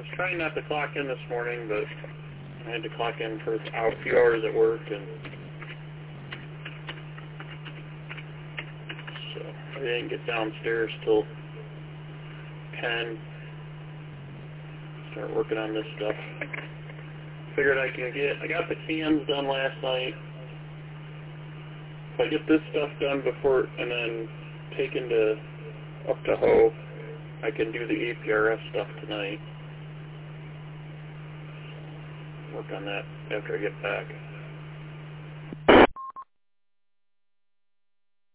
was trying not to clock in this morning, but I had to clock in for a few hours at work, and so I didn't get downstairs till 10. Start working on this stuff. Figured I got the cans done last night. If I get this stuff done before, and then taken up to Ho, I can do the APRS stuff tonight. Work on that after I get back.